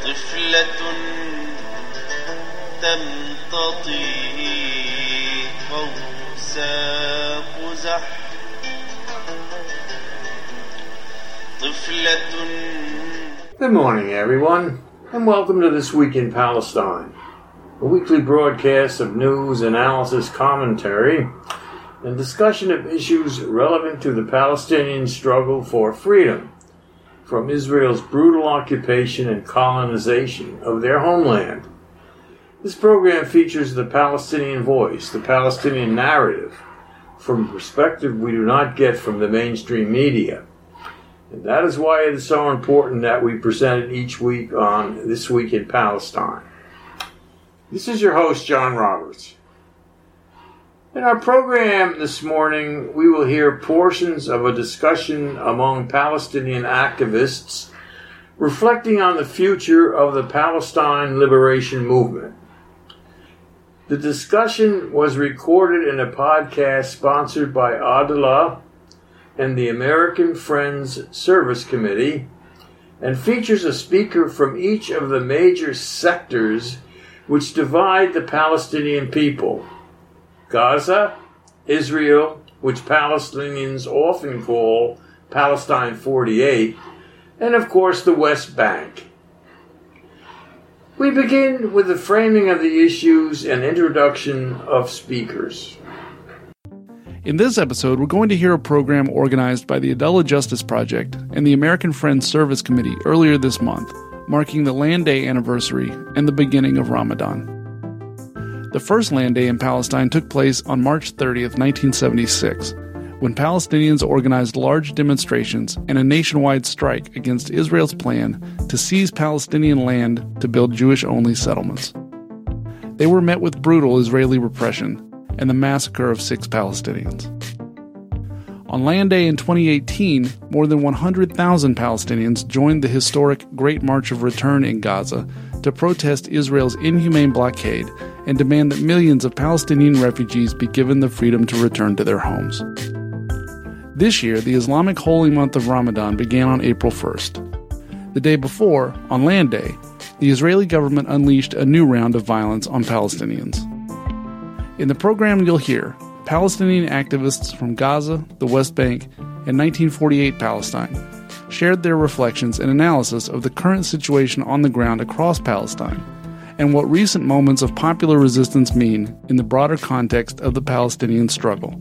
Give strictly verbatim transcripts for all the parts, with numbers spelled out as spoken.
طفلة تمتطي قوس قزح Good morning, everyone, and welcome to This Week in Palestine, a weekly broadcast of news, analysis, commentary, and discussion of issues relevant to the Palestinian struggle for freedom from Israel's brutal occupation and colonization of their homeland. This program features the Palestinian voice, the Palestinian narrative, from a perspective we do not get from the mainstream media. And that is why it is so important that we present it each week on This Week in Palestine. This is your host, John Roberts. In our program this morning, we will hear portions of a discussion among Palestinian activists reflecting on the future of the Palestine Liberation Movement. The discussion was recorded in a podcast sponsored by Adalah and the American Friends Service Committee, and features a speaker from each of the major sectors which divide the Palestinian people: Gaza, Israel, which Palestinians often call Palestine forty-eight, and of course the West Bank. We begin with the framing of the issues and introduction of speakers. In this episode, we're going to hear a program organized by the Adalah Justice Project and the American Friends Service Committee earlier this month, marking the Land Day anniversary and the beginning of Ramadan. The first Land Day in Palestine took place on March thirtieth, nineteen seventy-six, when Palestinians organized large demonstrations and a nationwide strike against Israel's plan to seize Palestinian land to build Jewish-only settlements. They were met with brutal Israeli repression and the massacre of six Palestinians. On Land Day in twenty eighteen, more than one hundred thousand Palestinians joined the historic Great March of Return in Gaza to protest Israel's inhumane blockade and demand that millions of Palestinian refugees be given the freedom to return to their homes. This year, the Islamic holy month of Ramadan began on April first. The day before, on Land Day, the Israeli government unleashed a new round of violence on Palestinians. In the program, you'll hear Palestinian activists from Gaza, the West Bank, and nineteen forty-eight Palestine shared their reflections and analysis of the current situation on the ground across Palestine and what recent moments of popular resistance mean in the broader context of the Palestinian struggle.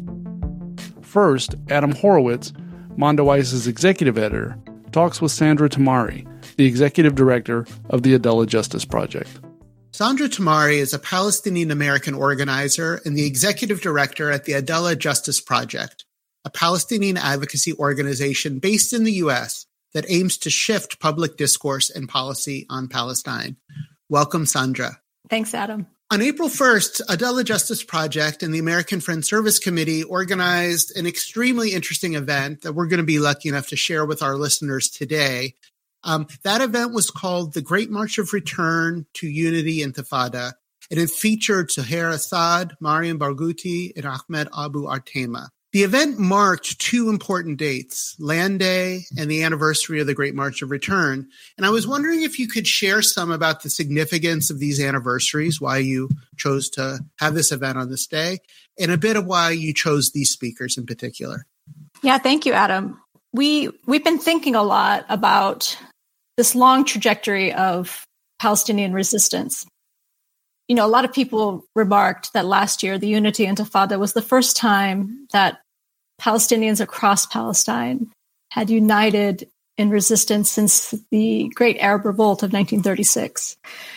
First, Adam Horowitz, Mondowice's executive editor, talks with Sandra Tamari, the executive director of the Adalah Justice Project. Sandra Tamari is a Palestinian-American organizer and the executive director at the Adalah Justice Project, a Palestinian advocacy organization based in the U S that aims to shift public discourse and policy on Palestine. Welcome, Sandra. Thanks, Adam. On April first, Adalah Justice Project and the American Friends Service Committee organized an extremely interesting event that we're going to be lucky enough to share with our listeners today. Um, that event was called the Great March of Return to Unity Intifada, and it featured Suhair Assad, Mariam Barghouti, and Ahmed Abu Artema. The event marked two important dates, Land Day and the anniversary of the Great March of Return. And I was wondering if you could share some about the significance of these anniversaries, why you chose to have this event on this day, and a bit of why you chose these speakers in particular. Yeah, thank you, Adam. We, we've been thinking a lot about this long trajectory of Palestinian resistance. You know, a lot of people remarked that last year, the Unity Intifada was the first time that Palestinians across Palestine had united in resistance since the Great Arab Revolt of nineteen thirty-six.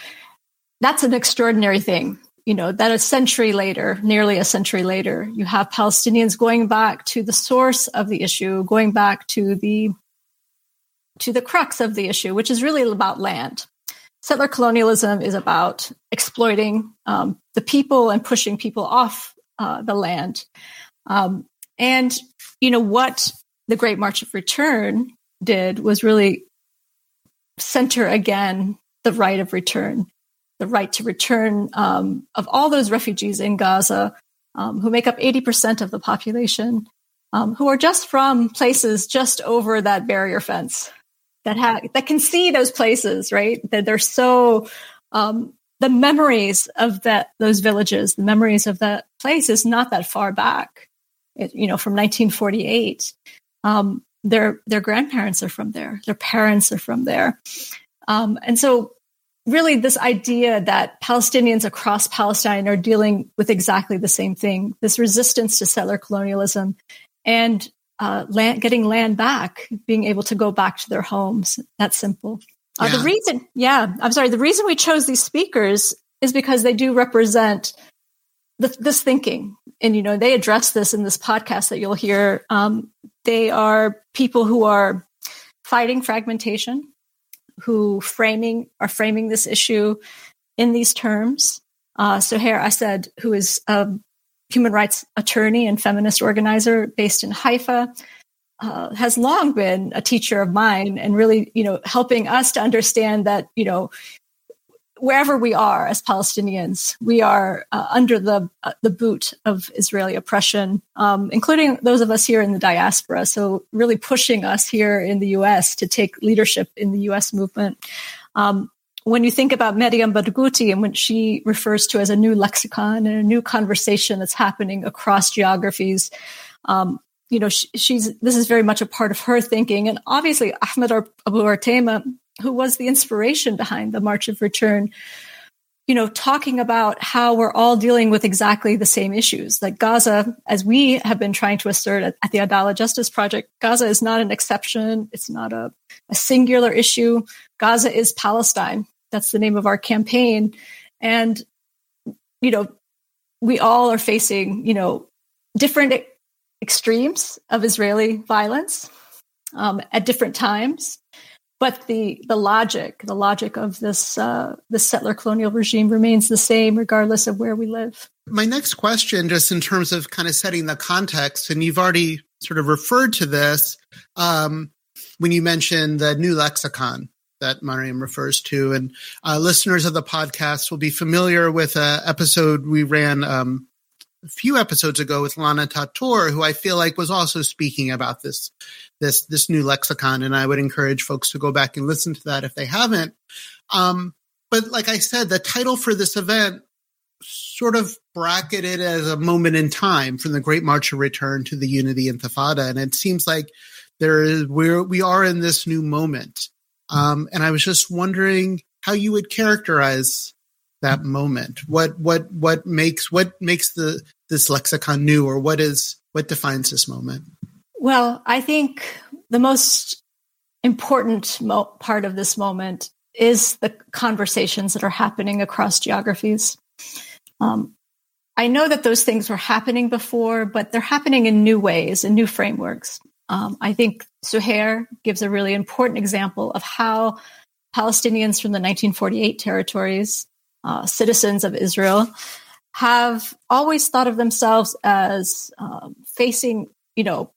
That's an extraordinary thing. You know, that a century later, nearly a century later, you have Palestinians going back to the source of the issue, going back to the to the crux of the issue, which is really about land. Settler colonialism is about exploiting um, the people and pushing people off uh, the land. Um, and, you know, what the Great March of Return did was really center again the right of return, the right to return um, of all those refugees in Gaza um, who make up eighty percent of the population, um, who are just from places just over that barrier fence. that have that can see those places, right? That they're so um, the memories of that those villages, the memories of that place is not that far back. It, you know, from nineteen forty-eight, um, their their grandparents are from there, their parents are from there, um, and so really this idea that Palestinians across Palestine are dealing with exactly the same thing, this resistance to settler colonialism, and Uh, land, getting land back, being able to go back to their homes. That's simple. Uh, Yeah. The reason, yeah, I'm sorry. The reason we chose these speakers is because they do represent the, this thinking. And, you know, they address this in this podcast that you'll hear. Um, they are people who are fighting fragmentation, who framing are framing this issue in these terms. Uh, Sohair Assad, who is a human rights attorney and feminist organizer based in Haifa, uh, has long been a teacher of mine and really, you know, helping us to understand that, you know, wherever we are as Palestinians, we are uh, under the uh, the boot of Israeli oppression, um, including those of us here in the diaspora. So really pushing us here in the U S to take leadership in the U S movement. Um, When you think about Maryam Barghouti and when she refers to as a new lexicon and a new conversation that's happening across geographies, um, you know, she, she's this is very much a part of her thinking. And obviously, Ahmed Abu Artema, who was the inspiration behind the March of Return, you know, talking about how we're all dealing with exactly the same issues. Like Gaza, as we have been trying to assert at, at the Adalah Justice Project, Gaza is not an exception. It's not a, a singular issue. Gaza is Palestine. That's the name of our campaign. And, you know, we all are facing, you know, different e- extremes of Israeli violence um, at different times. But the the logic, the logic of this uh, this settler colonial regime remains the same regardless of where we live. My next question, just in terms of kind of setting the context, and you've already sort of referred to this um, when you mentioned the new lexicon that Maryam refers to. And uh, listeners of the podcast will be familiar with an episode we ran um, a few episodes ago with Lana Tator, who I feel like was also speaking about this, this, this new lexicon. And I would encourage folks to go back and listen to that if they haven't. Um, but like I said, the title for this event sort of bracketed as a moment in time from the Great March of Return to the Unity Intifada. And it seems like there is, we're, we are in this new moment. Um, and I was just wondering how you would characterize that moment. What, what, what makes, what makes the, this lexicon new, or what is, what defines this moment? Well, I think the most important mo- part of this moment is the conversations that are happening across geographies. Um, I know that those things were happening before, but they're happening in new ways, in new frameworks. Um, I think Sohair gives a really important example of how Palestinians from the nineteen forty-eight territories, uh, citizens of Israel, have always thought of themselves as um, facing, you know,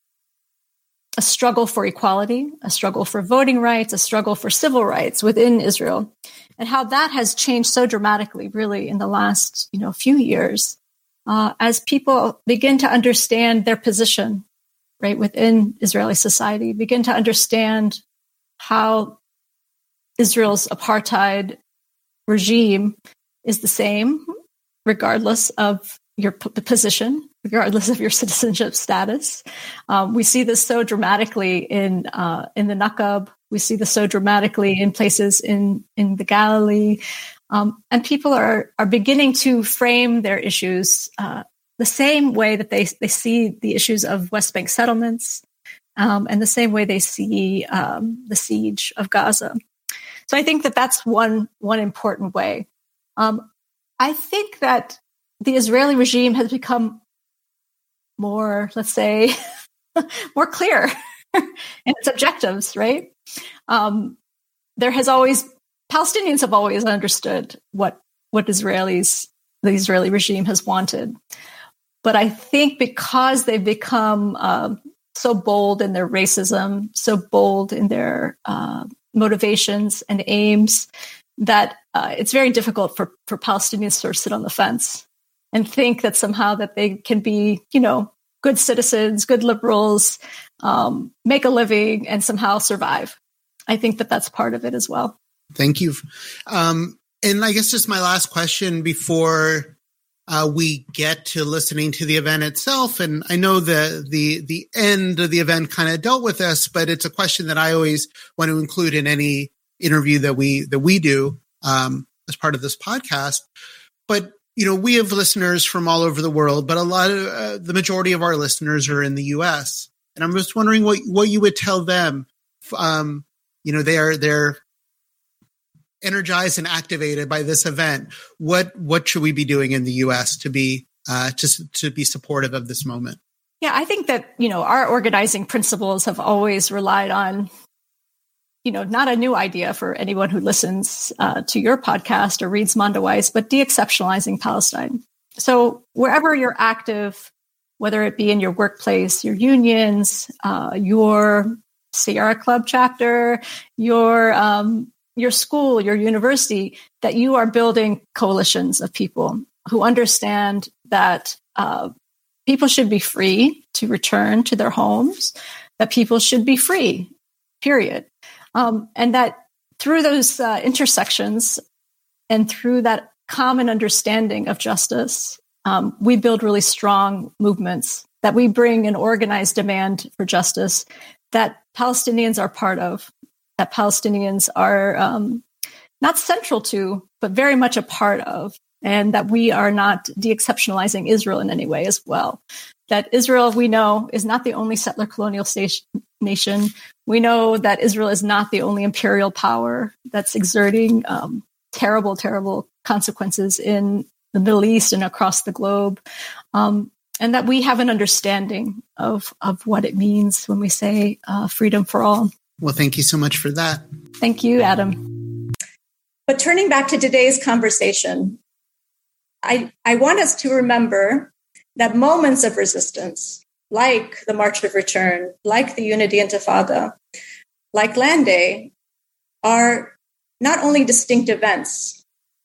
a struggle for equality, a struggle for voting rights, a struggle for civil rights within Israel, and how that has changed so dramatically, really, in the last, you know, few years, uh, as people begin to understand their position, right, within Israeli society, begin to understand how Israel's apartheid regime is the same, regardless of your p- position, regardless of your citizenship status. Um, we see this so dramatically in uh, in the Nakab. We see this so dramatically in places in, in the Galilee. Um, and people are are beginning to frame their issues uh, the same way that they, they see the issues of West Bank settlements, um, and the same way they see um, the siege of Gaza. So I think that that's one one important way. Um, I think that the Israeli regime has become more, let's say, more clear in its objectives, right? Um, there has always, Palestinians have always understood what, what Israelis, the Israeli regime has wanted. But I think because they've become uh, so bold in their racism, so bold in their uh, motivations and aims, that uh, it's very difficult for, for Palestinians to sort of sit on the fence and think that somehow that they can be, you know, good citizens, good liberals, um, make a living, and somehow survive. I think that that's part of it as well. Thank you. Um, and I guess just my last question before uh, we get to listening to the event itself. And I know the the the end of the event kind of dealt with this, but it's a question that I always want to include in any interview that we that we do um, as part of this podcast. But you know, we have listeners from all over the world, but a lot of uh, the majority of our listeners are in the U S. And I'm just wondering what what you would tell them. Um, you know, they are they're energized and activated by this event. What what should we be doing in the U S to be uh, to to be supportive of this moment? Yeah, I think that you know our organizing principles have always relied on, you know, not a new idea for anyone who listens uh, to your podcast or reads Mondoweiss, but de-exceptionalizing Palestine. So wherever you're active, whether it be in your workplace, your unions, uh, your Sierra Club chapter, your um, your school, your university, that you are building coalitions of people who understand that uh, people should be free to return to their homes, that people should be free, period. Um, and that through those uh, intersections and through that common understanding of justice, um, we build really strong movements, that we bring an organized demand for justice that Palestinians are part of, that Palestinians are um, not central to, but very much a part of, and that we are not de-exceptionalizing Israel in any way as well. That Israel, we know, is not the only settler colonial station, nation. We know that Israel is not the only imperial power that's exerting um, terrible, terrible consequences in the Middle East and across the globe. Um, and that we have an understanding of, of what it means when we say uh, freedom for all. Well, thank you so much for that. Thank you, Adam. But turning back to today's conversation, I, I want us to remember that moments of resistance, like the March of Return, like the Unity Intifada, like Land Day, are not only distinct events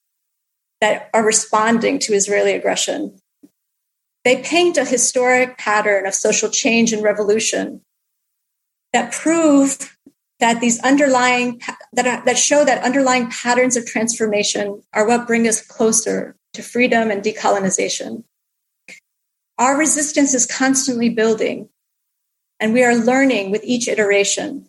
that are responding to Israeli aggression, they paint a historic pattern of social change and revolution that prove that these underlying, that, are, that show that underlying patterns of transformation are what bring us closer to freedom and decolonization. Our resistance is constantly building, and we are learning with each iteration.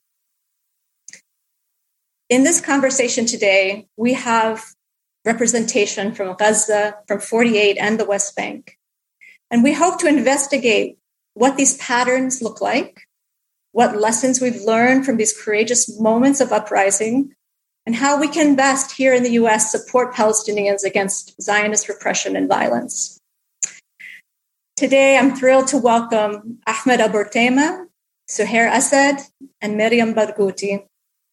In this conversation today, we have representation from Gaza, from forty-eight, and the West Bank. And we hope to investigate what these patterns look like, what lessons we've learned from these courageous moments of uprising, and how we can best here in the U S support Palestinians against Zionist repression and violence. Today, I'm thrilled to welcome Ahmed Abu-Rutayma, Suhair Assad, and Miriam Barghouti.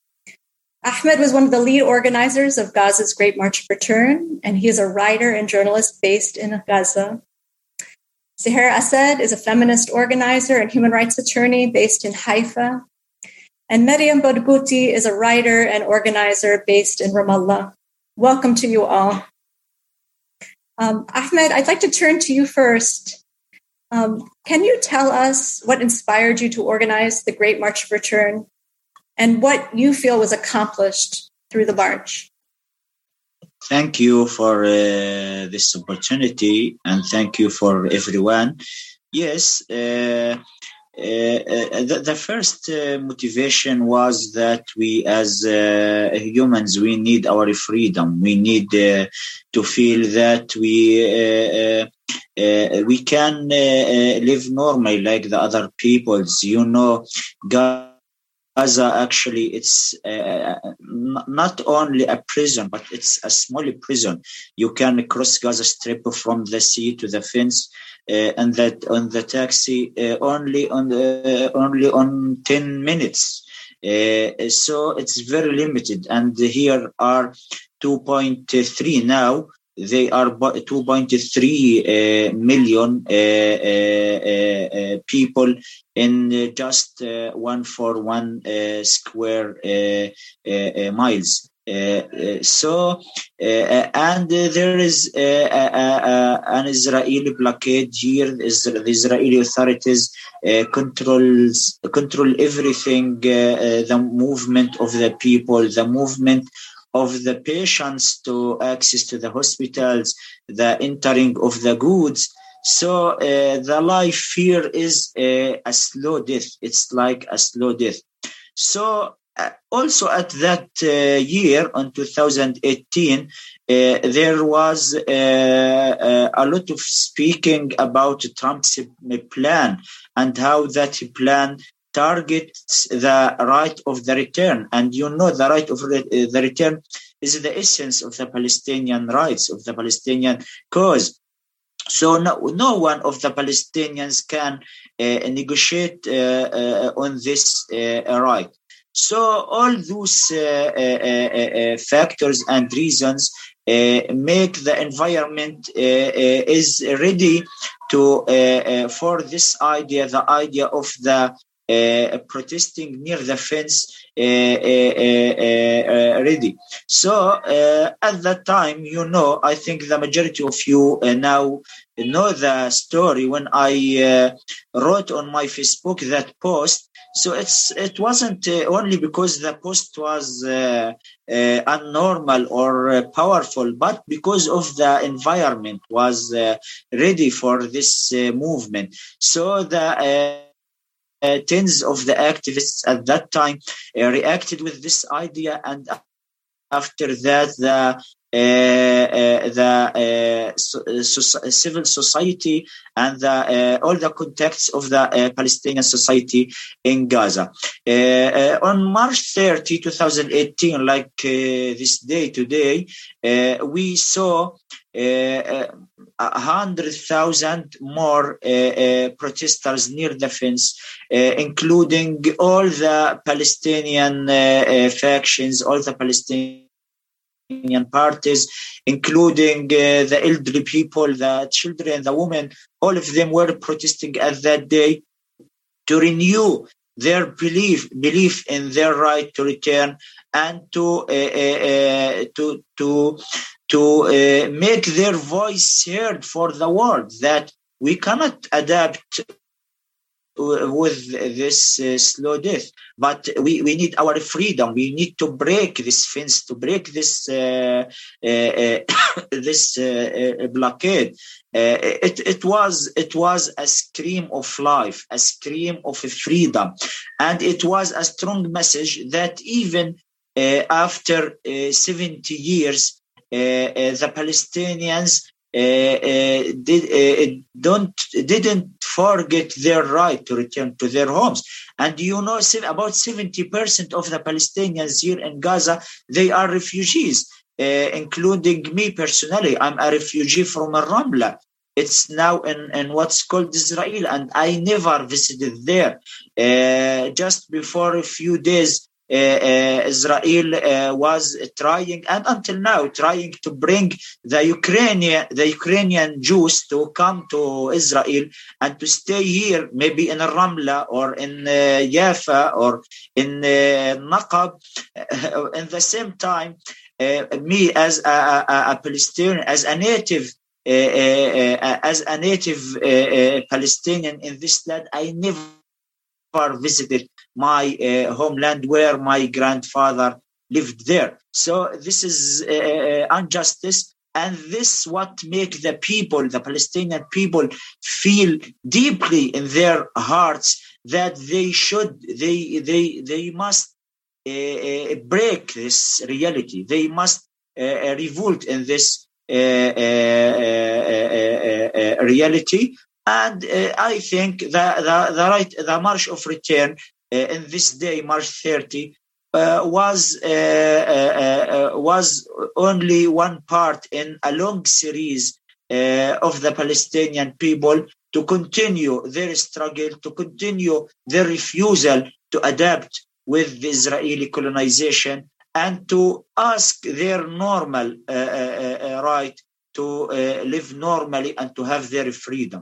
Ahmed was one of the lead organizers of Gaza's Great March of Return, and he is a writer and journalist based in Gaza. Suhair Assad is a feminist organizer and human rights attorney based in Haifa. And Miriam Barghouti is a writer and organizer based in Ramallah. Welcome to you all. Um, Ahmed, I'd like to turn to you first. Um, can you tell us what inspired you to organize the Great March of Return and what you feel was accomplished through the march? Thank you for uh, this opportunity, and thank you for everyone. Yes, uh, uh, the, the first uh, motivation was that we as uh, humans, we need our freedom. We need uh, to feel that we uh, uh, we can uh, live normally like the other peoples. You know, God. Gaza, actually, it's uh, not only a prison, but it's a small prison. You can cross Gaza Strip from the sea to the fence, uh, and that on the taxi uh, only on the, uh, only on ten minutes. Uh, so it's very limited. And here are two point three now. They are two point three uh, million uh, uh, uh, people in uh, just uh, one for one uh, square uh, uh, uh, miles. Uh, uh, so, uh, and uh, there is uh, uh, uh, an Israeli blockade here. The Israeli authorities uh, controls control everything, uh, uh, the movement of the people, the movement of the patients to access to the hospitals, the entering of the goods. So uh, the life here is uh, a slow death. It's like a slow death. So uh, also at that uh, year, in two thousand eighteen, uh, there was uh, uh, a lot of speaking about Trump's plan and how that plan targets the right of the return. And you know, the right of re- the return is the essence of the Palestinian rights, of the Palestinian cause. So no, no one of the Palestinians can uh, negotiate uh, uh, on this uh, right. So all those uh, uh, uh, factors and reasons uh, make the environment uh, uh, is ready to uh, uh, for this idea, the idea of the uh, protesting near the fence uh, uh, uh, uh, ready. So uh, at that time, you know, I think the majority of you uh, now know the story when I uh, wrote on my Facebook that post. So it's it wasn't uh, only because the post was uh, uh, abnormal or uh, powerful, but because of the environment was uh, ready for this uh, movement. So the uh, uh, tens of the activists at that time uh, reacted with this idea, and after that the Uh, uh, the uh, so, so, civil society and the, uh, all the contacts of the uh, Palestinian society in Gaza. Uh, uh, on March thirtieth, twenty eighteen, like uh, this day today, uh, we saw uh, a hundred thousand more uh, uh, protesters near the fence, uh, including all the Palestinian uh, uh, factions, all the Palestinian parties, including uh, the elderly people, the children, the women. All of them were protesting at that day to renew their belief belief in their right to return and to uh, uh, to to to uh, make their voice heard for the world, that we cannot adapt with this uh, slow death, but we, we need our freedom. We need to break this fence, to break this uh, uh, uh, this uh, uh, blockade. Uh, it it was it was a scream of life, a scream of freedom, and it was a strong message that even uh, after uh, seventy years, uh, uh, the Palestinians Uh, uh, did, uh, don't didn't forget their right to return to their homes. And you know, about seventy percent of the Palestinians here in Gaza, they are refugees, uh, including me personally. I'm a refugee from Ramla. It's now in, in what's called Israel, and I never visited there. Uh, just before a few days, Uh, uh, Israel uh, was trying, and until now trying, to bring the Ukrainian the Ukrainian Jews to come to Israel and to stay here, maybe in Ramla or in uh, Jaffa or in uh, Naqab. Uh, at the same time, uh, me as a, a, a Palestinian, as a native, uh, uh, uh, as a native uh, uh, Palestinian in this land, I never visited my uh, homeland where my grandfather lived there. So this is uh, injustice, and this what make the people, the Palestinian people, feel deeply in their hearts that they should, they they they must uh, uh, break this reality. They must uh, revolt in this uh, uh, uh, uh, uh, reality. And uh, I think that the, the right, the March of Return uh, in this day, March thirtieth, uh, was uh, uh, uh, was only one part in a long series uh, of the Palestinian people to continue their struggle, to continue their refusal to adapt with the Israeli colonization, and to ask their normal uh, uh, uh, right to uh, live normally and to have their freedom.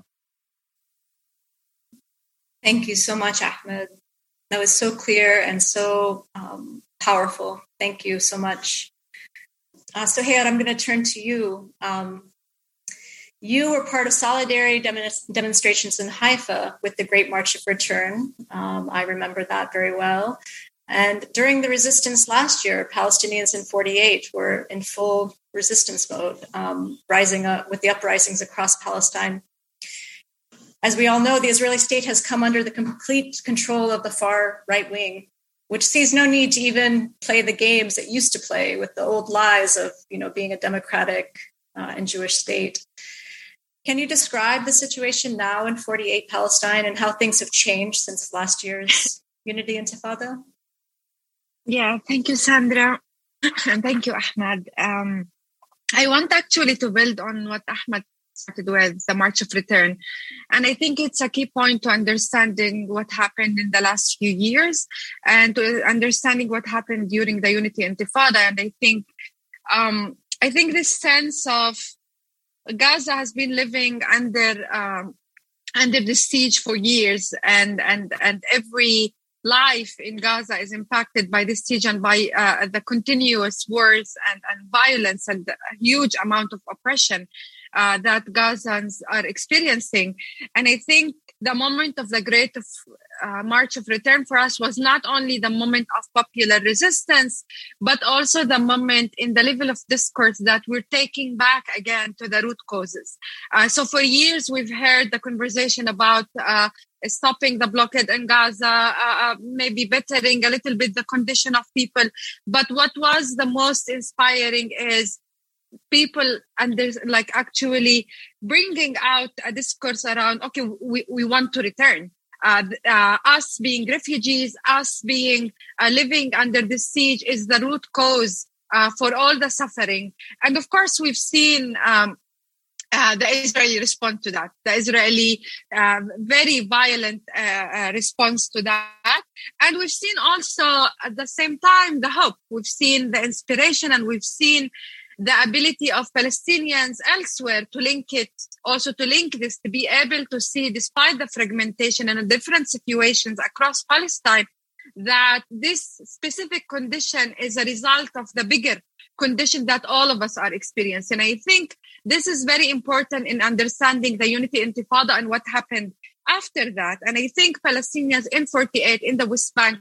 Thank you so much, Ahmed. That was so clear and so um, powerful. Thank you so much. Uh, so, Hayat, I'm going to turn to you. Um, you were part of solidarity dem- demonstrations in Haifa with the Great March of Return. Um, I remember that very well. And during the resistance last year, Palestinians in forty-eight were in full resistance mode, um, rising up with the uprisings across Palestine. As we all know, the Israeli state has come under the complete control of the far right wing, which sees no need to even play the games it used to play with the old lies of, you know, being a democratic uh, and Jewish state. Can you describe the situation now in forty-eight Palestine and how things have changed since last year's Unity Intifada? Yeah, thank you, Sandra. And thank you, Ahmed. Um, I want actually to build on what Ahmed started with, the March of Return. And I think it's a key point to understanding what happened in the last few years and to understanding what happened during the Unity Intifada. And I think, um, I think this sense of Gaza has been living under um, under the siege for years, and and and every life in Gaza is impacted by this siege and by uh, the continuous wars and, and violence and a huge amount of oppression uh, that Gazans are experiencing. And I think the moment of the Great uh, March of Return for us was not only the moment of popular resistance, but also the moment in the level of discourse that we're taking back again to the root causes. Uh, so for years, we've heard the conversation about uh, stopping the blockade in Gaza, uh, maybe bettering a little bit the condition of people. But what was the most inspiring is people and there's like actually bringing out a discourse around, okay, we, we want to return. Uh, uh, us being refugees, us being uh, living under the siege is the root cause uh, for all the suffering. And of course, we've seen um, uh, the Israeli respond to that, the Israeli uh, very violent uh, uh, response to that. And we've seen also at the same time the hope. We've seen the inspiration and we've seen the ability of Palestinians elsewhere to link it, also to link this, to be able to see, despite the fragmentation and the different situations across Palestine, that this specific condition is a result of the bigger condition that all of us are experiencing. I think this is very important in understanding the Unity Intifada and what happened after that. And I think Palestinians in forty-eight in the West Bank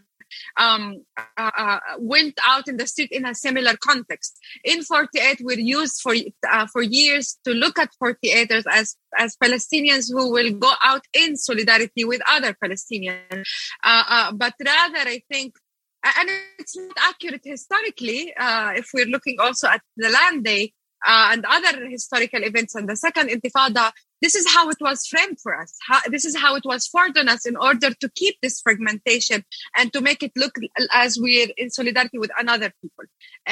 Um, uh, uh, went out in the street in a similar context. In forty-eight, we're used for uh, for years to look at forty-eighters as as Palestinians who will go out in solidarity with other Palestinians. Uh, uh, but rather, I think, and it's not accurate historically, uh, if we're looking also at the Land Day uh, and other historical events and the Second Intifada, this is how it was framed for us. How, this is how it was formed on us in order to keep this fragmentation and to make it look as we're in solidarity with another people,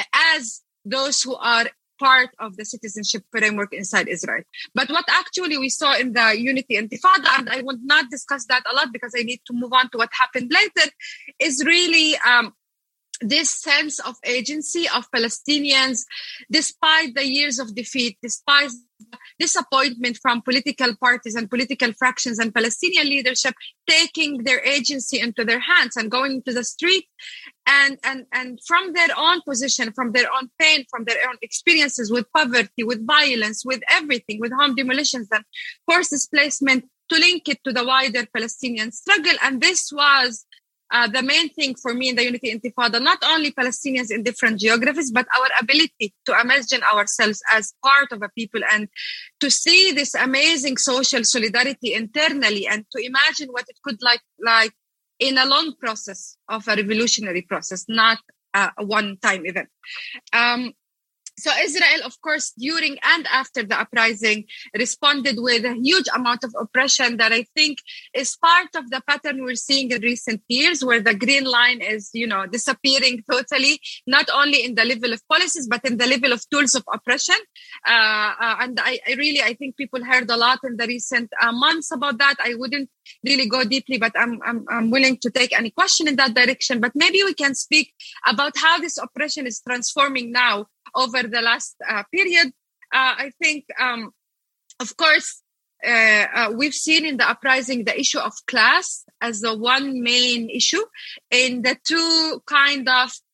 as those who are part of the citizenship framework inside Israel. But what actually we saw in the Unity Intifada, and I would not discuss that a lot because I need to move on to what happened later, is really um, this sense of agency of Palestinians, despite the years of defeat, despite disappointment from political parties and political fractions and Palestinian leadership, taking their agency into their hands and going to the street and, and, and from their own position, from their own pain, from their own experiences with poverty, with violence, with everything, with home demolitions and forced displacement, to link it to the wider Palestinian struggle. And this was Uh, the main thing for me in the Unity Intifada, not only Palestinians in different geographies, but our ability to imagine ourselves as part of a people and to see this amazing social solidarity internally and to imagine what it could like like in a long process of a revolutionary process, not a one-time event. Um, So Israel, of course, during and after the uprising, responded with a huge amount of oppression that I think is part of the pattern we're seeing in recent years, where the green line is, you know, disappearing totally, not only in the level of policies, but in the level of tools of oppression. Uh, uh, and I, I really, I think people heard a lot in the recent uh, months about that. I wouldn't really go deeply, but I'm, I'm, I'm willing to take any question in that direction. But maybe we can speak about how this oppression is transforming now over the last uh, period. Uh, I think, um, of course, uh, uh, we've seen in the uprising the issue of class as the one main issue in the two kind of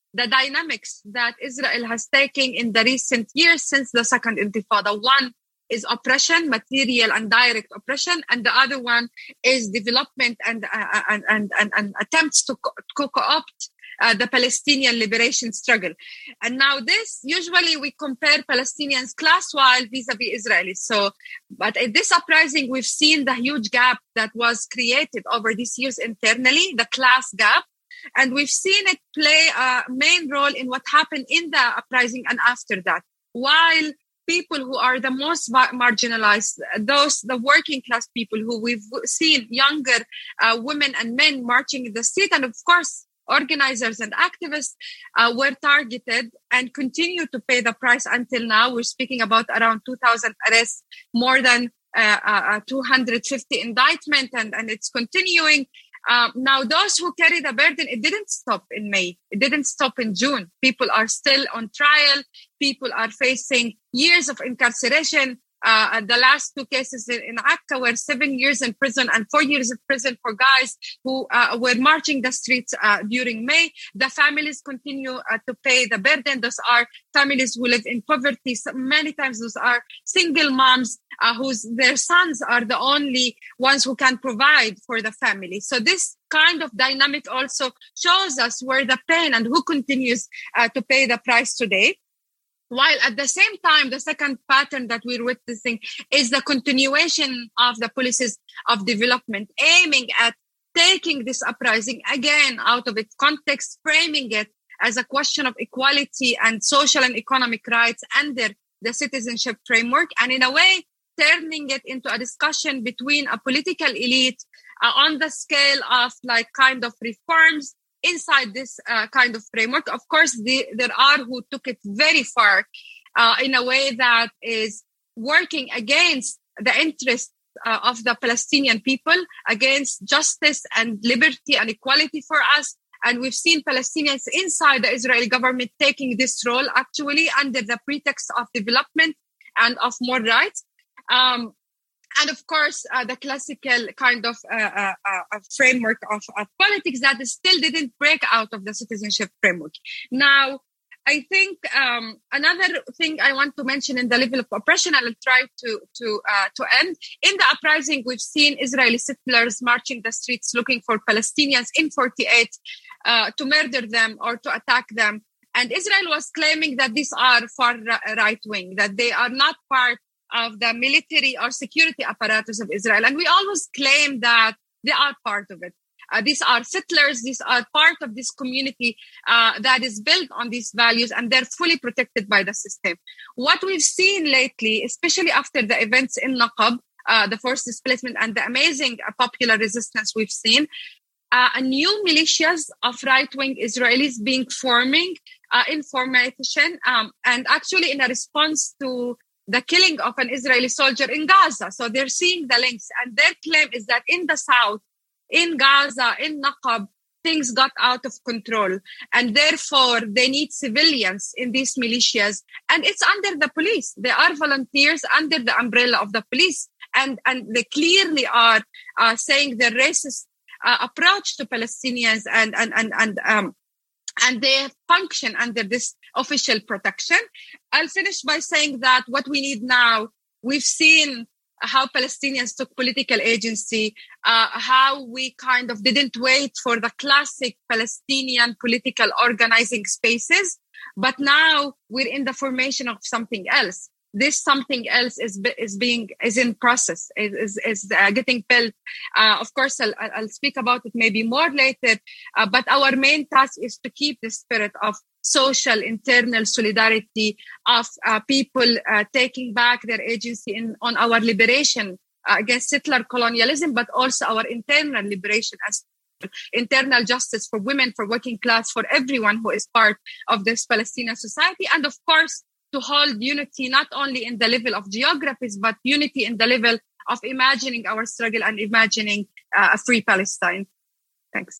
the dynamics that Israel has taken in the recent years since the Second Intifada. One is oppression, material and direct oppression, and the other one is development and uh, and, and, and, and attempts to co- co-opt uh, the Palestinian liberation struggle. And now this, usually we compare Palestinians class-wise vis-a-vis Israelis. So, but at this uprising, we've seen the huge gap that was created over these years internally, the class gap. And we've seen it play a main role in what happened in the uprising and after that. While people who are the most marginalized, those, the working class people who we've seen, younger uh, women and men marching in the street, and of course, organizers and activists uh, were targeted and continue to pay the price until now. We're speaking about around two thousand arrests, more than uh, uh, two hundred fifty indictments, and, and it's continuing. Uh, now, those who carry the burden, it didn't stop in May. It didn't stop in June. People are still on trial. People are facing years of incarceration. Uh, the last two cases in, in Akka were seven years in prison and four years in prison for guys who uh, were marching the streets uh, during May. The families continue uh, to pay the burden. Those are families who live in poverty. So many times those are single moms uh, whose their sons are the only ones who can provide for the family. So this kind of dynamic also shows us where the pain and who continues uh, to pay the price today. While at the same time, the second pattern that we're witnessing is the continuation of the policies of development, aiming at taking this uprising again out of its context, framing it as a question of equality and social and economic rights under the citizenship framework, and in a way, turning it into a discussion between a political elite uh, on the scale of like kind of reforms inside this uh, kind of framework. Of course, the, there are who took it very far uh, in a way that is working against the interests uh, of the Palestinian people, against justice and liberty and equality for us. And we've seen Palestinians inside the Israeli government taking this role actually under the pretext of development and of more rights. Um, And of course, uh, the classical kind of uh, uh, uh, framework of, of politics that still didn't break out of the citizenship framework. Now, I think um, another thing I want to mention in the level of oppression, I'll try to to uh, to end. In the uprising, we've seen Israeli settlers marching the streets looking for Palestinians in forty-eight uh, to murder them or to attack them. And Israel was claiming that these are far right wing, that they are not part of the military or security apparatus of Israel. And we always claim that they are part of it. Uh, these are settlers. These are part of this community uh, that is built on these values, and they're fully protected by the system. What we've seen lately, especially after the events in Naqab, uh, the forced displacement and the amazing uh, popular resistance we've seen, uh, a new militias of right-wing Israelis being forming uh, in formation, um, and actually in a response to the killing of an Israeli soldier in Gaza. So they're seeing the links. And their claim is that in the south, in Gaza, in Naqab, things got out of control. And therefore, they need civilians in these militias. And it's under the police. They are volunteers under the umbrella of the police. And, and they clearly are uh, saying the racist uh, approach to Palestinians and, and, and, and um, and they function under this official protection. I'll finish by saying that what we need now, we've seen how Palestinians took political agency, uh, how we kind of didn't wait for the classic Palestinian political organizing spaces, but now we're in the formation of something else. This something else is is being is in process, is is uh, getting built. Uh, of course, I'll, I'll speak about it maybe more later. Uh, but our main task is to keep the spirit of social internal solidarity, of uh, people uh, taking back their agency in on our liberation uh, against settler colonialism, but also our internal liberation as internal justice for women, for working class, for everyone who is part of this Palestinian society, and of course, to hold unity not only in the level of geographies, but unity in the level of imagining our struggle and imagining uh, a free Palestine. Thanks.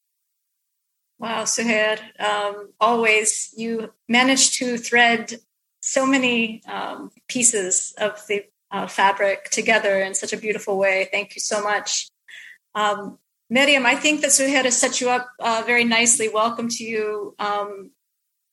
Wow, Suhair, um, always you managed to thread so many um, pieces of the uh, fabric together in such a beautiful way. Thank you so much. Um, Miriam, I think that Suhair has set you up uh, very nicely. Welcome to you. Um,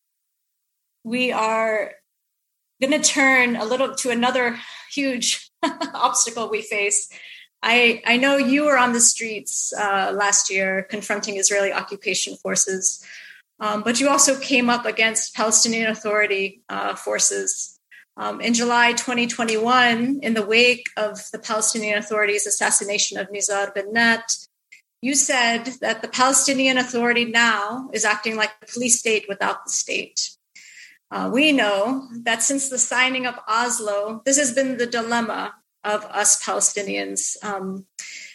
we are going to turn a little to another huge obstacle we face. I, I know you were on the streets uh, last year confronting Israeli occupation forces, um, but you also came up against Palestinian Authority uh, forces. Um, in July twenty twenty-one, in the wake of the Palestinian Authority's assassination of Nizar Bennett, you said that the Palestinian Authority now is acting like a police state without the state. Uh, we know that since the signing of Oslo, this has been the dilemma of us Palestinians, um,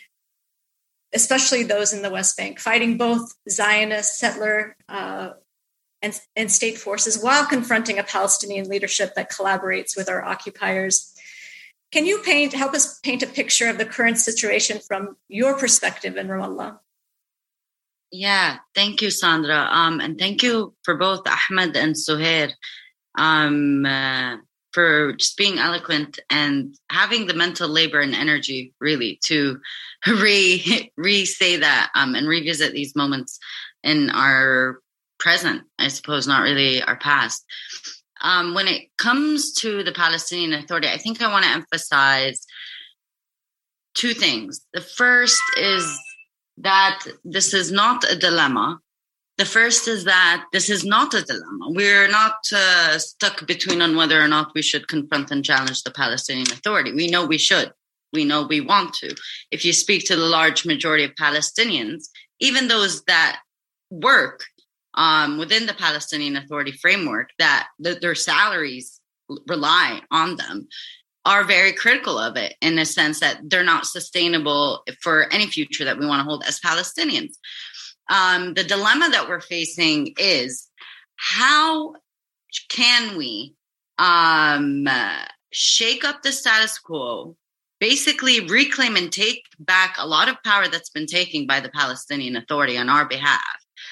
especially those in the West Bank, fighting both Zionist, settler, uh, and, and state forces while confronting a Palestinian leadership that collaborates with our occupiers. Can you paint, help us paint a picture of the current situation from your perspective in Ramallah? Yeah, thank you, Sandra. Um, and thank you for both Ahmed and Suhair um, uh, for just being eloquent and having the mental labor and energy, really, to re, re-say that um, and revisit these moments in our present, I suppose, not really our past. Um, when it comes to the Palestinian Authority, I think I want to emphasize two things. The first is that this is not a dilemma. The first is that this is not a dilemma. We're not uh, stuck between on whether or not we should confront and challenge the Palestinian Authority. We know we should. We know we want to. If you speak to the large majority of Palestinians, even those that work um, within the Palestinian Authority framework, that, that their salaries rely on them, are very critical of it in the sense that they're not sustainable for any future that we want to hold as Palestinians. Um, the dilemma that we're facing is how can we um, uh, shake up the status quo, basically reclaim and take back a lot of power that's been taken by the Palestinian Authority on our behalf,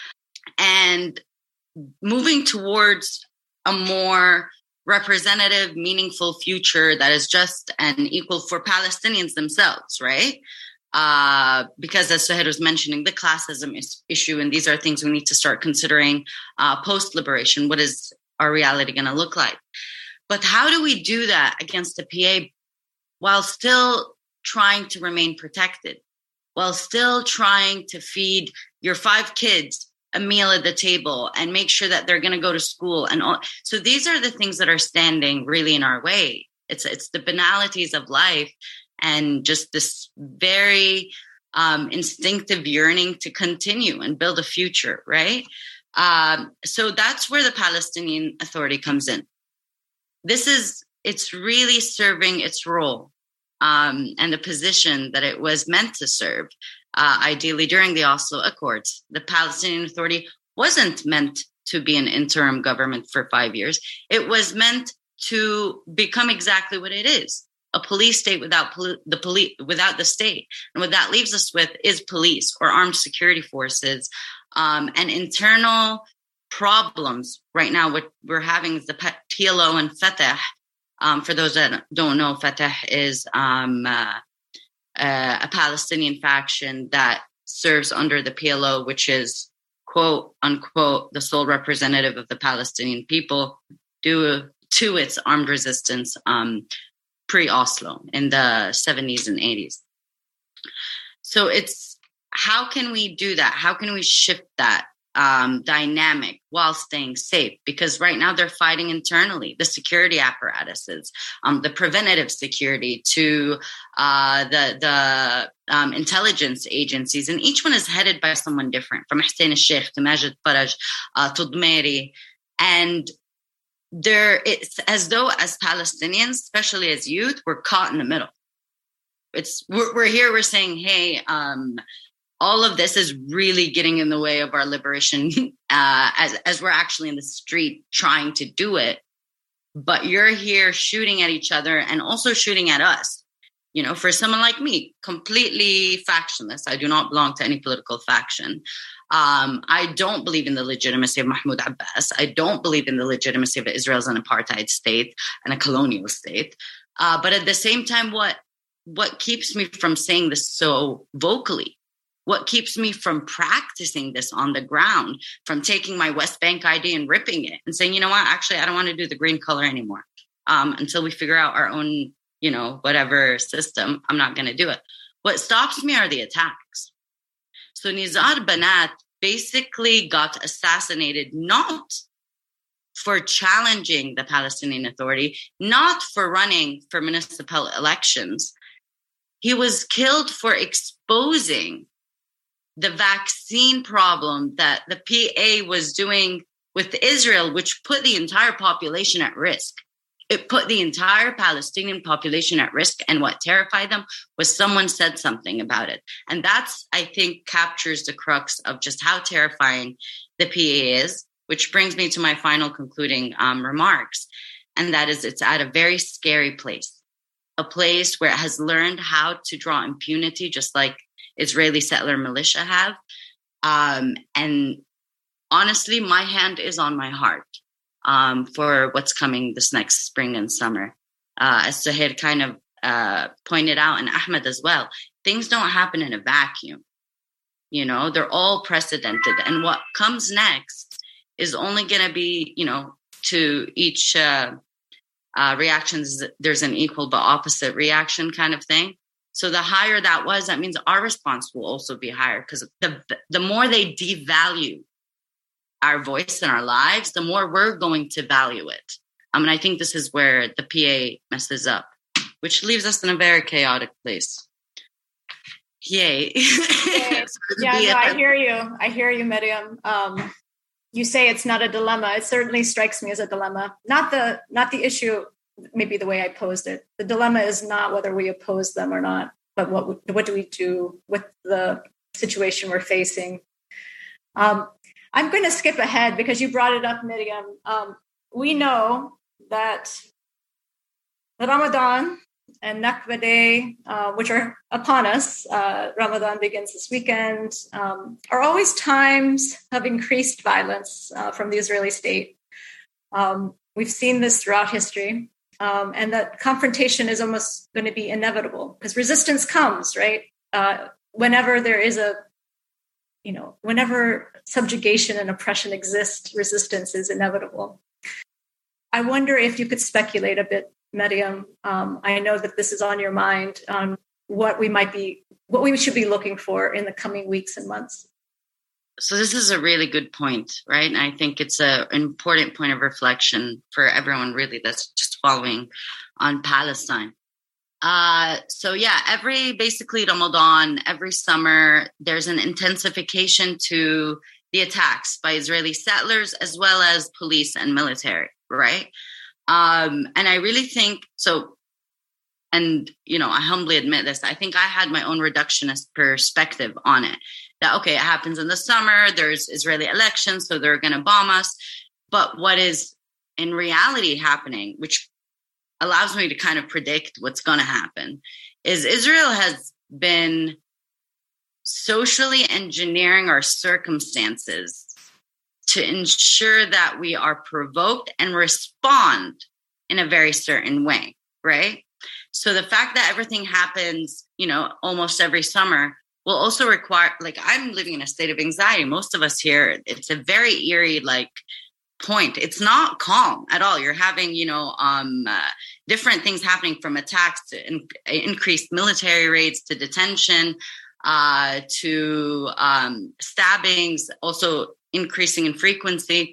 and moving towards a more representative, meaningful future that is just and equal for Palestinians themselves, right? Uh, because as Suhair was mentioning, the classism is, issue, and these are things we need to start considering uh, post-liberation. What is our reality going to look like? But how do we do that against the P A while still trying to remain protected, while still trying to feed your five kids a meal at the table and make sure that they're going to go to school and all? So these are the things that are standing really in our way. It's it's the banalities of life and just this very um, instinctive yearning to continue and build a future, right? Um, so that's where the Palestinian Authority comes in. This is, it's really serving its role um, and the position that it was meant to serve. Uh, ideally, during the Oslo Accords, the Palestinian Authority wasn't meant to be an interim government for five years. It was meant to become exactly what it is, a police state without poli- the police, without the state. And what that leaves us with is police or armed security forces um, and internal problems. Right now, what we're having is the P L O and Fatah. Um, for those that don't know, Fatah is um, uh, Uh, a Palestinian faction that serves under the P L O, which is, quote, unquote, the sole representative of the Palestinian people due to its armed resistance um, pre-Oslo in the seventies and eighties. So it's, how can we do that? How can we shift that um, dynamic while staying safe? Because right now they're fighting internally, the security apparatuses, um, the preventative security to uh, the the um, intelligence agencies, and each one is headed by someone different, from Hussein al-Sheikh to Majid Faraj uh, to Dmeri. And there, it's as though as Palestinians, especially as youth, we're caught in the middle. It's we're, we're here, we're saying, hey, um, all of this is really getting in the way of our liberation uh, as, as we're actually in the street trying to do it. But you're here shooting at each other and also shooting at us. You know, for someone like me, completely factionless, I do not belong to any political faction. Um, I don't believe in the legitimacy of Mahmoud Abbas. I don't believe in the legitimacy of Israel as an apartheid state and a colonial state. Uh, but at the same time, what what keeps me from saying this so vocally? What keeps me from practicing this on the ground, from taking my West Bank I D and ripping it and saying, you know what, actually, I don't want to do the green color anymore um, until we figure out our own, you know, whatever system. I'm not going to do it. What stops me are the attacks. So Nizar Banat basically got assassinated not for challenging the Palestinian Authority, not for running for municipal elections. He was killed for exposing the vaccine problem that the P A was doing with Israel, which put the entire population at risk. It put the entire Palestinian population at risk. And what terrified them was someone said something about it. And that's, I think, captures the crux of just how terrifying the P A is, which brings me to my final concluding um, remarks. And that is, it's at a very scary place, a place where it has learned how to draw impunity, just like Israeli settler militia have. Um, and honestly, my hand is on my heart um, for what's coming this next spring and summer. Uh, as Suhair kind of uh, pointed out, and Ahmed as well, things don't happen in a vacuum. You know, they're all precedented. And what comes next is only going to be, you know, to each uh, uh, reactions, there's an equal but opposite reaction kind of thing. So the higher that was, that means our response will also be higher, because the the more they devalue our voice in our lives, the more we're going to value it. I mean, I think this is where the P A messes up, which leaves us in a very chaotic place. Yay. Yay. Yeah, no, I hear you. I hear you, Miriam. Um, you say it's not a dilemma. It certainly strikes me as a dilemma. Not the not the issue, maybe the way I posed it. The dilemma is not whether we oppose them or not, but what what do we do with the situation we're facing? Um, I'm going to skip ahead because you brought it up, Miriam. Um, we know that Ramadan and Nakba Day, uh, which are upon us, uh, Ramadan begins this weekend, um, are always times of increased violence uh, from the Israeli state. Um, we've seen this throughout history, um, and that confrontation is almost going to be inevitable because resistance comes, right? Uh, whenever there is a, you know, whenever subjugation and oppression exist, resistance is inevitable. I wonder if you could speculate a bit, Miriam. Um, I know that this is on your mind, on what we might be, what we should be looking for in the coming weeks and months. So this is a really good point, right? And I think it's a, an important point of reflection for everyone really that's just following on Palestine. Uh, so yeah, every basically Ramadan, every summer, there's an intensification to the attacks by Israeli settlers as well as police and military, right? Um, and I really think so. And, you know, I humbly admit this. I think I had my own reductionist perspective on it. That, okay, it happens in the summer. There's Israeli elections, so they're going to bomb us. But what is in reality happening, which allows me to kind of predict what's going to happen, is Israel has been socially engineering our circumstances to ensure that we are provoked and respond in a very certain way, right? So the fact that everything happens, you know, almost every summer will also require, like, I'm living in a state of anxiety. Most of us here, it's a very eerie, like, point. It's not calm at all. You're having, you know, um, uh, different things happening, from attacks to in- increased military raids to detention uh, to um, stabbings, also increasing in frequency.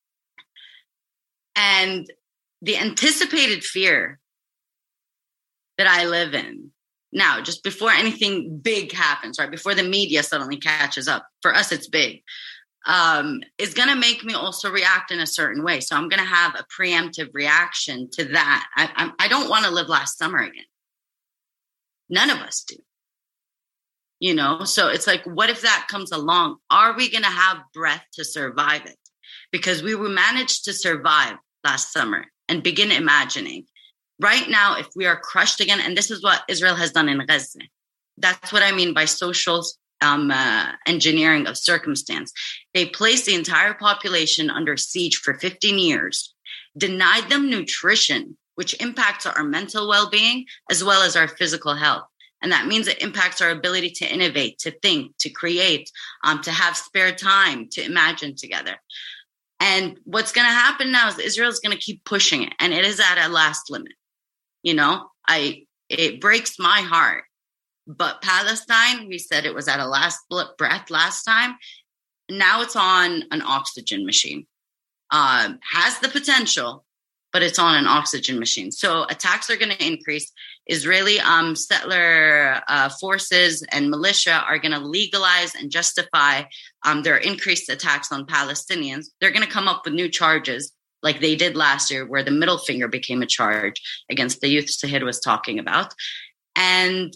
And the anticipated fear that I live in now, just before anything big happens, right? Before the media suddenly catches up, for us, it's big, um, is going to make me also react in a certain way. So I'm going to have a preemptive reaction to that. I, I, I don't want to live last summer again. None of us do. You know, so it's like, what if that comes along? Are we going to have breath to survive it? Because we managed to survive last summer, and begin imagining right now, if we are crushed again, and this is what Israel has done in Gaza. That's what I mean by social um, uh, engineering of circumstance. They placed the entire population under siege for fifteen years, denied them nutrition, which impacts our mental well-being as well as our physical health. And that means it impacts our ability to innovate, to think, to create, um, to have spare time, to imagine together. And what's going to happen now is Israel is going to keep pushing it. And it is at a last limit. You know, I it breaks my heart. But Palestine, we said it was at a last breath last time. Now it's on an oxygen machine. Um, has the potential, but it's on an oxygen machine. So attacks are going to increase. Israeli um, settler uh, forces and militia are going to legalize and justify um, their increased attacks on Palestinians. They're going to come up with new charges like they did last year, where the middle finger became a charge against the youth Suhair was talking about. And,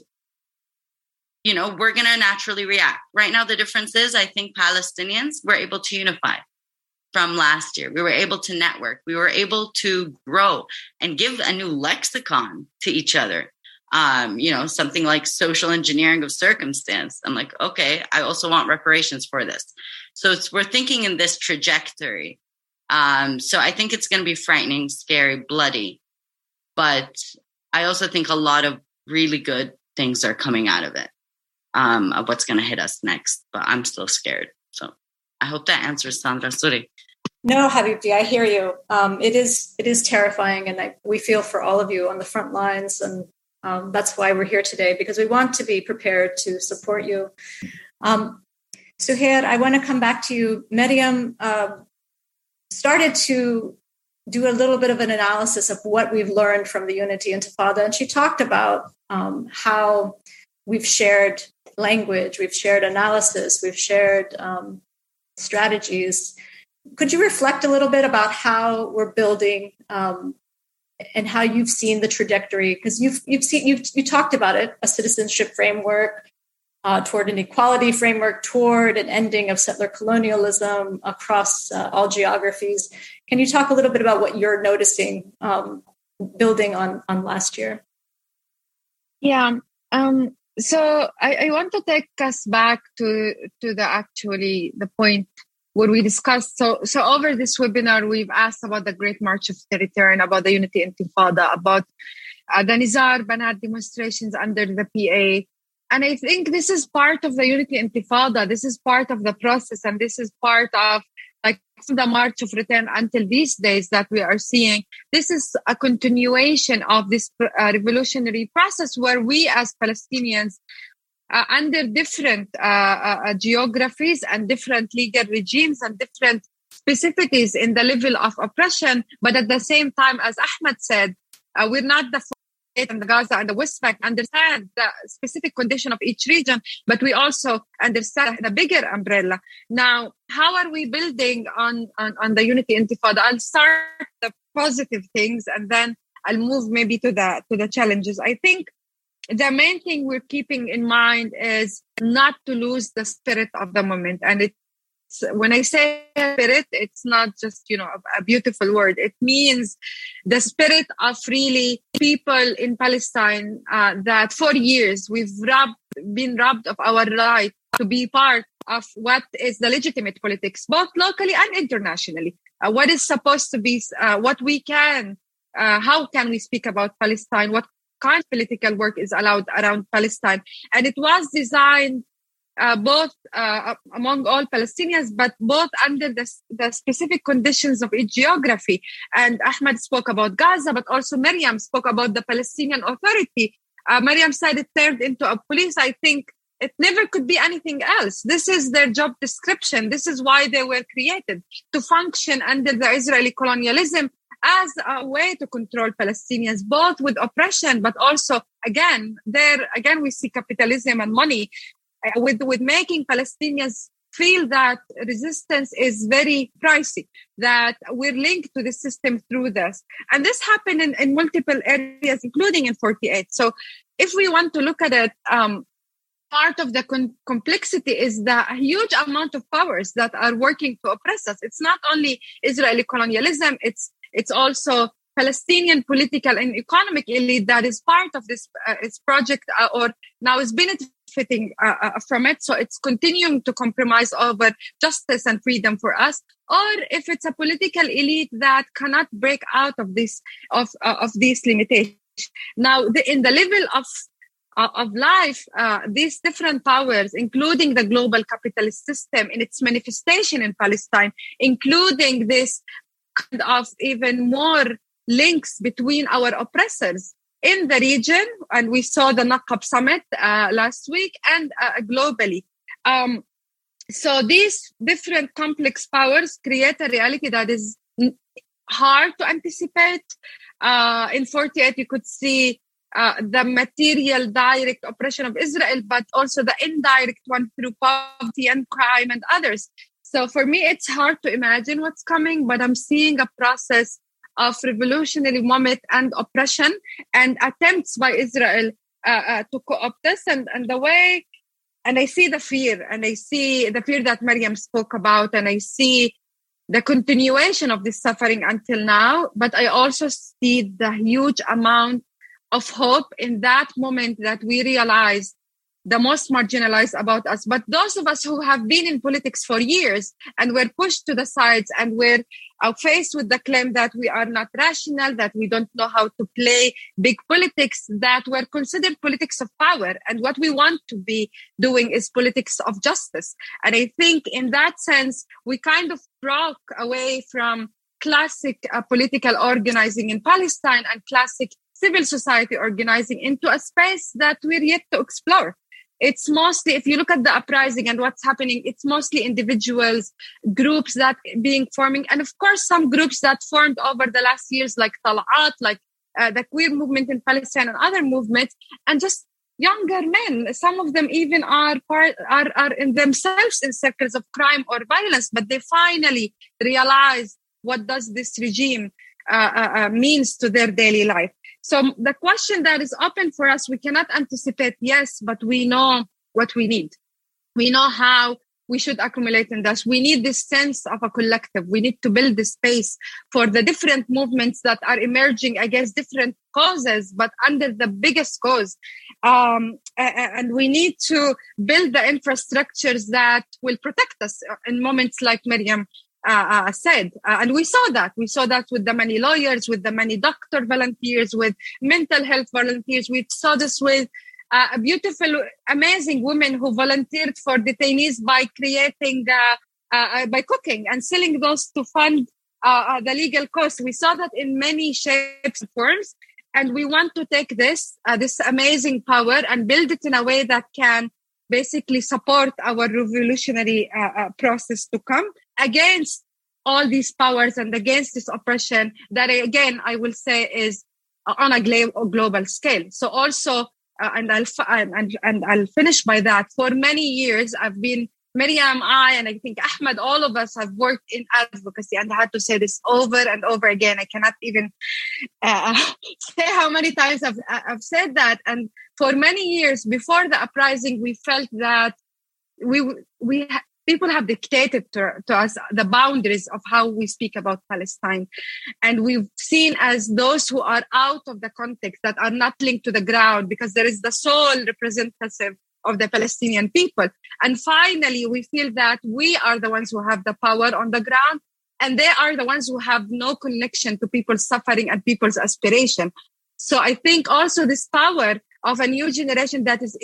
you know, we're going to naturally react. Right now, the difference is I think Palestinians were able to unify from last year. We were able to network. We were able to grow and give a new lexicon to each other. Um, you know, something like social engineering of circumstance. I'm like, okay, I also want reparations for this. So it's, we're thinking in this trajectory. Um, so I think it's going to be frightening, scary, bloody. But I also think a lot of really good things are coming out of it, um, of what's going to hit us next. But I'm still scared. So I hope that answers Sandra. Sorry. No, Habibti, I hear you. Um, it is it is terrifying, and I, we feel for all of you on the front lines, and um, that's why we're here today, because we want to be prepared to support you. Um, Suhair, I want to come back to you. Miriam uh, started to do a little bit of an analysis of what we've learned from the Unity Intifada, and she talked about um, how we've shared language, we've shared analysis, we've shared um, strategies. Could you reflect a little bit about how we're building um, and how you've seen the trajectory? Because you've you've seen you've you talked about it, a citizenship framework uh, toward an equality framework, toward an ending of settler colonialism across uh, all geographies. Can you talk a little bit about what you're noticing um, building on on last year? Yeah. Um, so I, I want to take us back to to the actually the point where we discussed. So, so over this webinar, we've asked about the Great March of the Return, about the Unity Intifada, about uh, the Nizar Banat demonstrations under the P A. And I think this is part of the Unity Intifada. This is part of the process. And this is part of like the March of Return until these days that we are seeing. This is a continuation of this uh, revolutionary process where we as Palestinians, Uh, under different uh, uh, geographies and different legal regimes and different specificities in the level of oppression. But at the same time, as Ahmed said, uh, we're not the and the Gaza and the West Bank understand the specific condition of each region, but we also understand the bigger umbrella. Now, how are we building on, on, on the Unity Intifada? I'll start the positive things and then I'll move maybe to the to the challenges. I think the main thing we're keeping in mind is not to lose the spirit of the moment. And it's, when I say spirit, it's not just, you know, a, a beautiful word. It means the spirit of really people in Palestine uh, that for years we've robbed, been robbed of our right to be part of what is the legitimate politics, both locally and internationally. Uh, what is supposed to be, uh, what we can, uh, how can we speak about Palestine? What kind of political work is allowed around Palestine? And it was designed uh, both uh, among all Palestinians, but both under the, the specific conditions of each geography. And Ahmed spoke about Gaza, but also Miriam spoke about the Palestinian Authority. Uh, Miriam said it turned into a police. I think it never could be anything else. This is their job description. This is why they were created, to function under the Israeli colonialism as a way to control Palestinians, both with oppression, but also, again, there, again, we see capitalism and money uh, with, with making Palestinians feel that resistance is very pricey, that we're linked to the system through this. And this happened in, in multiple areas, including in forty-eight. So if we want to look at it, um, part of the con- complexity is the huge amount of powers that are working to oppress us. It's not only Israeli colonialism, it's It's also Palestinian political and economic elite that is part of this, uh, this project uh, or now is benefiting uh, uh, from it. So it's continuing to compromise over justice and freedom for us. Or if it's a political elite that cannot break out of this, of, uh, of these limitations. Now, the, in the level of uh, of life, uh, these different powers, including the global capitalist system in its manifestation in Palestine, including this kind of even more links between our oppressors in the region, and we saw the Naqab summit uh, last week, and uh, globally. Um, so these different complex powers create a reality that is hard to anticipate. Uh, in forty-eight, you could see uh, the material direct oppression of Israel, but also the indirect one through poverty and crime and others. So for me, it's hard to imagine what's coming, but I'm seeing a process of revolutionary moment and oppression and attempts by Israel uh, uh, to co-opt this. And, and the way, and I see the fear, and I see the fear that Maryam spoke about, and I see the continuation of this suffering until now, but I also see the huge amount of hope in that moment that we realize the most marginalized about us. But those of us who have been in politics for years and were pushed to the sides and were uh, faced with the claim that we are not rational, that we don't know how to play big politics, that were considered politics of power. And what we want to be doing is politics of justice. And I think in that sense, we kind of broke away from classic uh, political organizing in Palestine and classic civil society organizing into a space that we're yet to explore. It's mostly, if you look at the uprising and what's happening, it's mostly individuals, groups that being forming, and of course some groups that formed over the last years, like Tal'at, like uh, the queer movement in Palestine and other movements, and just younger men. Some of them even are part are, are in themselves in circles of crime or violence, but they finally realize what does this regime uh, uh, means to their daily life. So the question that is open for us, we cannot anticipate, yes, but we know what we need. We know how we should accumulate in this. We need this sense of a collective. We need to build this space for the different movements that are emerging against different causes, but under the biggest cause. Um, and we need to build the infrastructures that will protect us in moments like Maryam Uh, uh, said. Uh, and we saw that. We saw that with the many lawyers, with the many doctor volunteers, with mental health volunteers. We saw this with uh, a beautiful, amazing women who volunteered for detainees by creating, uh, uh, by cooking and selling those to fund uh, uh, the legal costs. We saw that in many shapes and forms. And we want to take this, uh, this amazing power and build it in a way that can basically support our revolutionary uh, uh, process to come against all these powers and against this oppression that, again, I will say is on a global scale. So also, uh, and I'll and, and I'll finish by that. For many years, I've been, Maryam, I, and I think Ahmed, all of us have worked in advocacy, and I had to say this over and over again. I cannot even uh, say how many times I've, I've said that. And for many years before the uprising, we felt that we we people have dictated to, to us the boundaries of how we speak about Palestine. And we've seen as those who are out of the context, that are not linked to the ground, because there is the sole representative of the Palestinian people. And finally, we feel that we are the ones who have the power on the ground, and they are the ones who have no connection to people's suffering and people's aspiration. So I think also this power of a new generation that is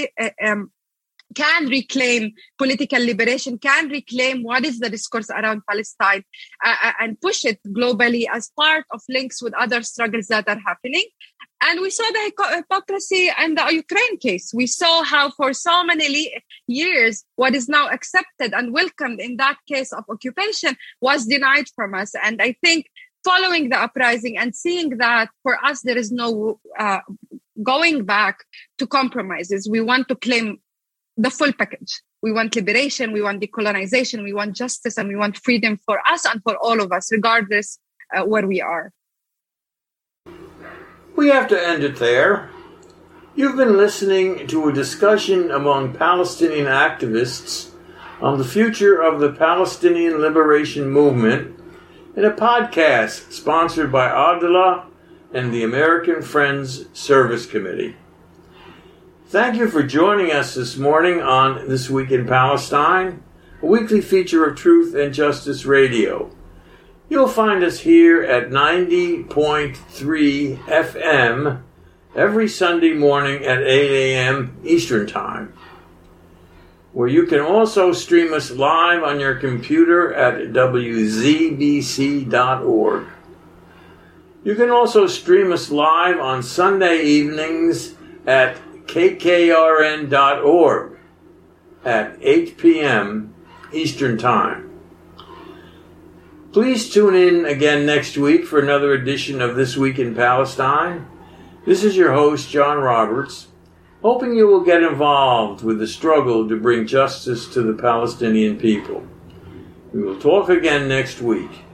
um, can reclaim political liberation, can reclaim what is the discourse around Palestine, uh, and push it globally as part of links with other struggles that are happening. And we saw the hypocrisy in the Ukraine case. We saw how for so many years, what is now accepted and welcomed in that case of occupation was denied from us. And I think following the uprising and seeing that for us, there is no uh, going back to compromises. We want to claim the full package. We want liberation, we want decolonization, we want justice, and we want freedom for us and for all of us, regardless uh, where we are. We have to end it there. You've been listening to a discussion among Palestinian activists on the future of the Palestinian Liberation Movement in a podcast sponsored by Adila and the American Friends Service Committee. Thank you for joining us this morning on This Week in Palestine, a weekly feature of Truth and Justice Radio. You'll find us here at ninety point three F M every Sunday morning at eight a.m. Eastern Time, where you can also stream us live on your computer at w z b c dot org. You can also stream us live on Sunday evenings at k k r n dot org at eight p.m. Eastern Time. Please tune in again next week for another edition of This Week in Palestine. This is your host, John Roberts, hoping you will get involved with the struggle to bring justice to the Palestinian people. We will talk again next week.